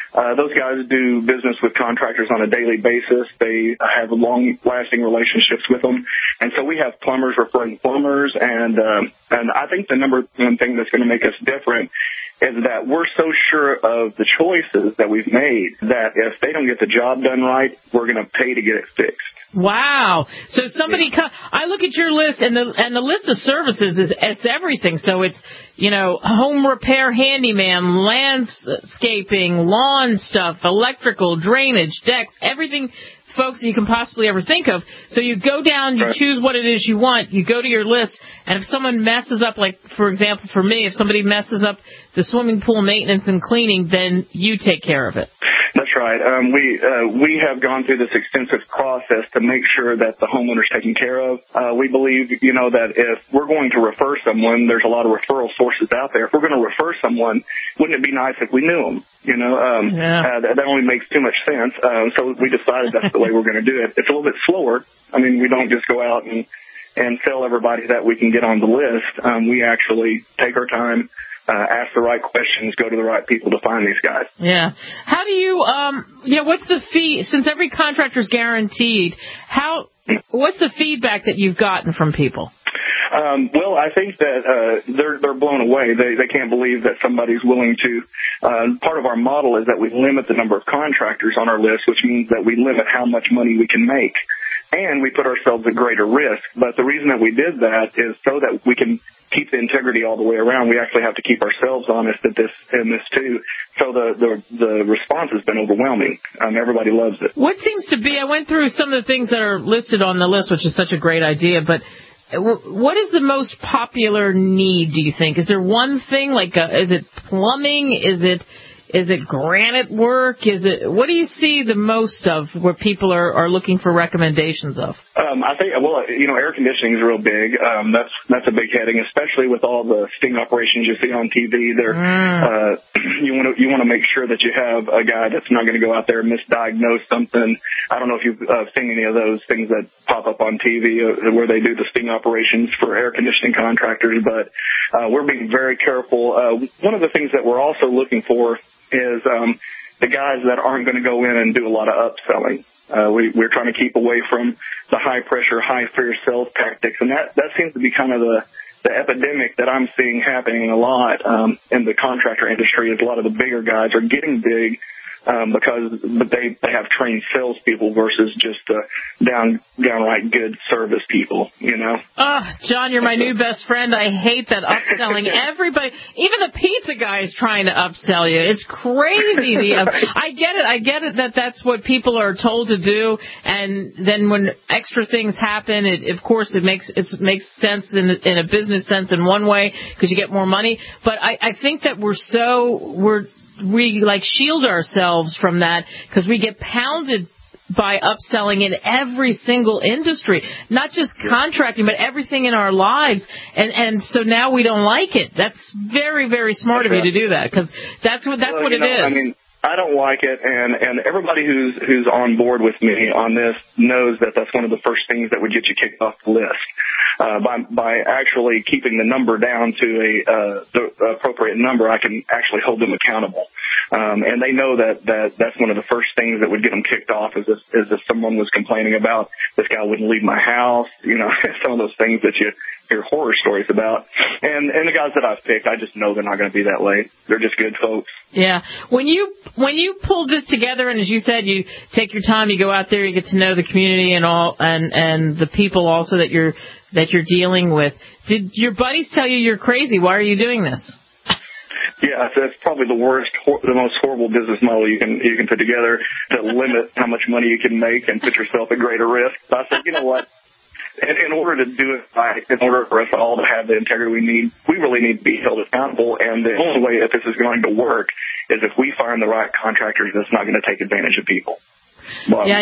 [SPEAKER 16] Those guys do business with contractors on a daily basis. They have long-lasting relationships with them. And so we have plumbers referring plumbers. And I think the number one thing that's going to make us different is that we're so sure of the choices that we've made that if they don't get the job done right, we're going to pay to get it fixed.
[SPEAKER 1] Wow. So somebody, I look at your list, and the list of services it's everything. So it's, home repair handyman, landscaping, lawn stuff, electrical, drainage, decks, everything, folks, you can possibly ever think of. So you go down, you choose what it is you want, you go to your list, and if someone messes up, like, for example, for me, if somebody messes up the swimming pool maintenance and cleaning, then you take care of it.
[SPEAKER 16] That's right. We have gone through this extensive process to make sure that the homeowner's taken care of. We believe, that if we're going to refer someone, there's a lot of referral sources out there. If we're going to refer someone, wouldn't it be nice if we knew them? That only makes too much sense. So we decided that's the way we're going to do it. It's a little bit slower. I mean, we don't just go out and tell everybody that we can get on the list. We actually take our time, ask the right questions, go to the right people to find these guys.
[SPEAKER 1] Yeah. How do you, what's the fee, since every contractor's guaranteed, what's the feedback that you've gotten from people?
[SPEAKER 16] Well, I think that they're blown away. They can't believe that somebody's willing to. Part of our model is that we limit the number of contractors on our list, which means that we limit how much money we can make. And we put ourselves at greater risk. But the reason that we did that is so that we can keep the integrity all the way around. We actually have to keep ourselves honest in this too. So the response has been overwhelming. Everybody loves it.
[SPEAKER 1] What seems to be, I went through some of the things that are listed on the list, which is such a great idea, but what is the most popular need, do you think? Is there one thing, is it plumbing? Is it granite work? What do you see the most of where people are looking for recommendations of?
[SPEAKER 16] I think, air conditioning is real big. That's a big heading, especially with all the sting operations you see on TV. You want to make sure that you have a guy that's not going to go out there and misdiagnose something. I don't know if you've seen any of those things that pop up on TV where they do the sting operations for air conditioning contractors, but we're being very careful. One of the things that we're also looking for is the guys that aren't going to go in and do a lot of upselling. We're trying to keep away from the high-pressure, high-fear sales tactics, and that seems to be kind of the epidemic that I'm seeing happening a lot in the contractor industry. Is a lot of the bigger guys are getting big because they have trained salespeople versus just downright good service people,
[SPEAKER 1] Oh, John, you're my new best friend. I hate that upselling. Everybody, even the pizza guy is trying to upsell you. It's crazy. I get it that that's what people are told to do, and then when extra things happen, of course it makes sense in a business sense in one way because you get more money. But I think that we shield ourselves from that because we get pounded by upselling in every single industry, not just contracting, but everything in our lives. And so now we don't like it. That's very, very smart of you to do that because that's what it is.
[SPEAKER 16] I mean, I don't like it, and everybody who's on board with me on this knows that that's one of the first things that would get you kicked off the list. By actually keeping the number down to the appropriate number, I can actually hold them accountable. And they know that that's one of the first things that would get them kicked off is if someone was complaining about this guy wouldn't leave my house, some of those things that you hear horror stories about. And the guys that I've picked, I just know they're not going to be that late. They're just good folks.
[SPEAKER 1] Yeah. When you pulled this together, and as you said, you take your time, you go out there, you get to know the community and all, and the people also that you're dealing with. Did your buddies tell you you're crazy? Why are you doing this?
[SPEAKER 16] Yeah, so it's probably the most horrible business model you can put together to limit how much money you can make and put yourself at greater risk. So I said, you know what? In order to do it right, in order for us all to have the integrity we need, we really need to be held accountable. And the only way that this is going to work is if we find the right contractors that's not going to take advantage of people.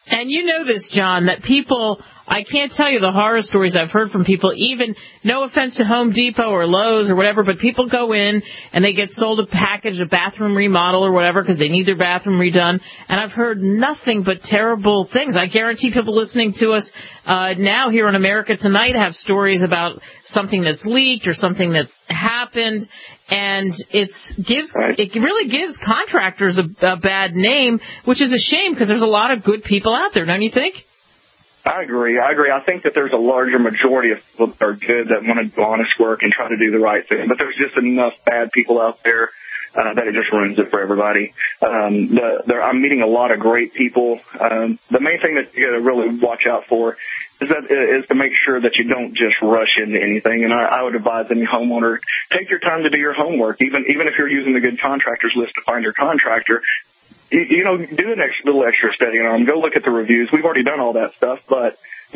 [SPEAKER 1] And you know this, John, that people, I can't tell you the horror stories I've heard from people, even, no offense to Home Depot or Lowe's or whatever, but people go in and they get sold a package, a bathroom remodel or whatever because they need their bathroom redone. And I've heard nothing but terrible things. I guarantee people listening to us now here on America Tonight have stories about something that's leaked or something that's happened. And it really gives contractors a bad name, which is a shame because there's a lot of good people out there, don't you think?
[SPEAKER 16] I agree. I think that there's a larger majority of people that are good that want to do honest work and try to do the right thing. But there's just enough bad people out there that it just ruins it for everybody. I'm meeting a lot of great people. The main thing that you got to really watch out for is to make sure that you don't just rush into anything. And I would advise any homeowner, take your time to do your homework. Even if you're using the good contractors list to find your contractor, do an little extra studying on them. Go look at the reviews. We've already done all that stuff, but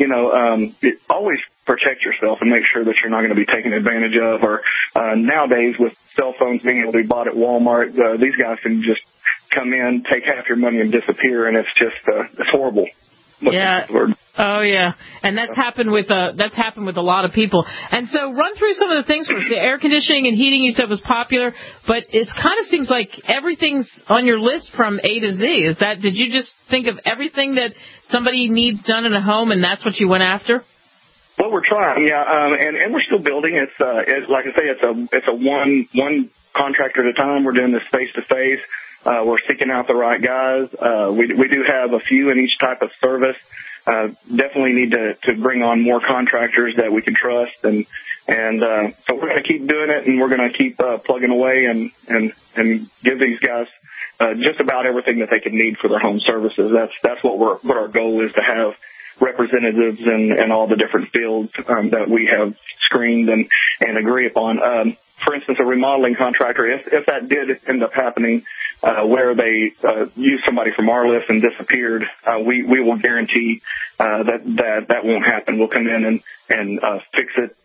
[SPEAKER 16] always protect yourself and make sure that you're not going to be taken advantage of. Or nowadays, with cell phones being able to be bought at Walmart, these guys can just come in, take half your money, and disappear, and it's just it's horrible.
[SPEAKER 1] Yeah. Oh, yeah. And that's happened with a lot of people. And so run through some of the things for us. The air conditioning and heating you said was popular, but it kind of seems like everything's on your list from A to Z. Did you just think of everything that somebody needs done in a home and that's what you went after?
[SPEAKER 16] Well, we're trying, yeah. And we're still building. It's like I say, it's a one contractor at a time. We're doing this face to face. We're seeking out the right guys. We do have a few in each type of service. Definitely need to bring on more contractors that we can trust, and so we're going to keep doing it, and we're going to keep plugging away and give these guys just about everything that they can need for their home services. That's what our goal is, to have representatives in all the different fields that we have screened and agree upon. For instance, a remodeling contractor, if that did end up happening, where they used somebody from our list and disappeared, we will guarantee that won't happen. We'll come in and fix it.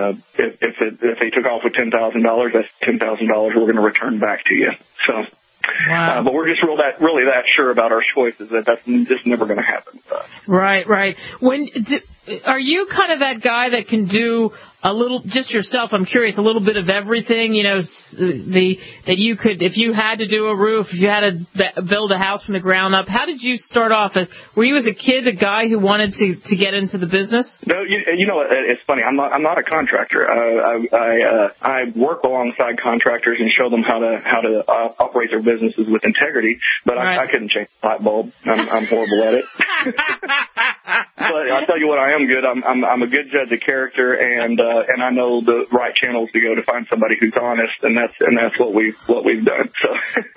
[SPEAKER 16] If they took off with $10,000, that's $10,000 we're going to return back to you. So.
[SPEAKER 1] Wow.
[SPEAKER 16] But we're just really that sure about our choices that that's just never going to happen.
[SPEAKER 1] Right. Are you kind of that guy that can do a little, just yourself, I'm curious, a little bit of everything, that you could, if you had to do a roof, if you had to build a house from the ground up, how did you start off? Were you as a kid a guy who wanted to get into the business?
[SPEAKER 16] No, it's funny. I'm not a contractor. I work alongside contractors and show them how to operate their businesses with integrity, but right. I couldn't change the light bulb. I'm horrible at it. But I'll tell you what, I am good. I'm a good judge of character, and I know the right channels to go to find somebody who's honest, and that's what we've done. So.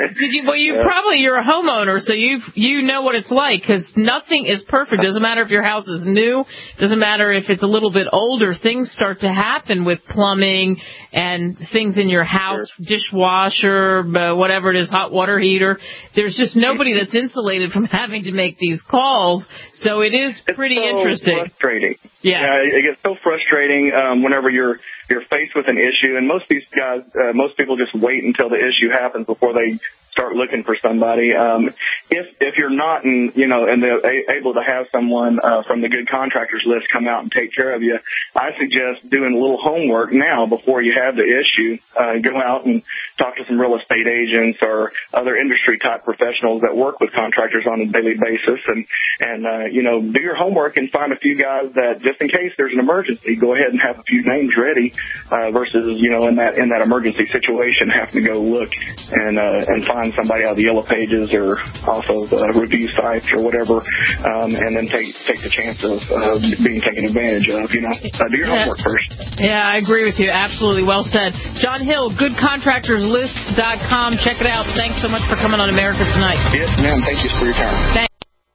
[SPEAKER 1] You're a homeowner, so you know what it's like, because nothing is perfect. Doesn't matter if your house is new, doesn't matter if it's a little bit older. Things start to happen with plumbing and things in your house, sure. Dishwasher, whatever it is, hot water heater. There's just nobody that's insulated from having to make these calls, so it is pretty interesting.
[SPEAKER 16] Frustrating.
[SPEAKER 1] Yes.
[SPEAKER 16] Yeah, it gets so frustrating whenever you're faced with an issue, and most people just wait until the issue happens before they start looking for somebody. If you're not able to have someone from the good contractors list come out and take care of you, I suggest doing a little homework now before you have the issue. Go out and talk to some real estate agents or other industry type professionals that work with contractors on a daily basis, and do your homework and find a few guys that, just in case there's an emergency, go ahead and have a few names ready, versus in that emergency situation having to go look and find somebody out of the Yellow Pages or off of review sites or whatever, and then take the chance of being taken advantage of. Do your homework first.
[SPEAKER 1] Yeah, I agree with you. Absolutely, well said. John Hill, GoodContractorsList.com. Check it out. Thanks so much for coming on America Tonight.
[SPEAKER 16] Yes, ma'am. Thank you for your time.
[SPEAKER 1] Thanks.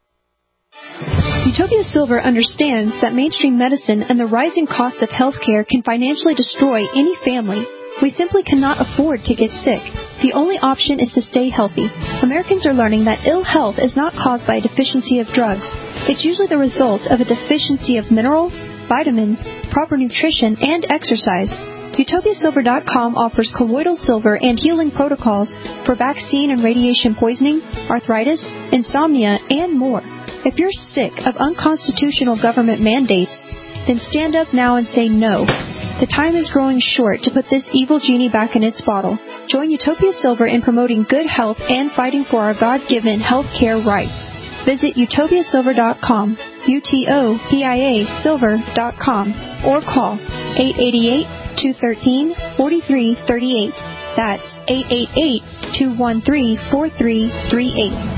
[SPEAKER 17] Utopia Silver understands that mainstream medicine and the rising costs of healthcare can financially destroy any family. We simply cannot afford to get sick. The only option is to stay healthy. Americans are learning that ill health is not caused by a deficiency of drugs. It's usually the result of a deficiency of minerals, vitamins, proper nutrition, and exercise. UtopiaSilver.com offers colloidal silver and healing protocols for vaccine and radiation poisoning, arthritis, insomnia, and more. If you're sick of unconstitutional government mandates, then stand up now and say no. The time is growing short to put this evil genie back in its bottle. Join Utopia Silver in promoting good health and fighting for our God-given health care rights. Visit utopiasilver.com, UTOPIA silver.com, or call 888-213-4338. That's 888-213-4338.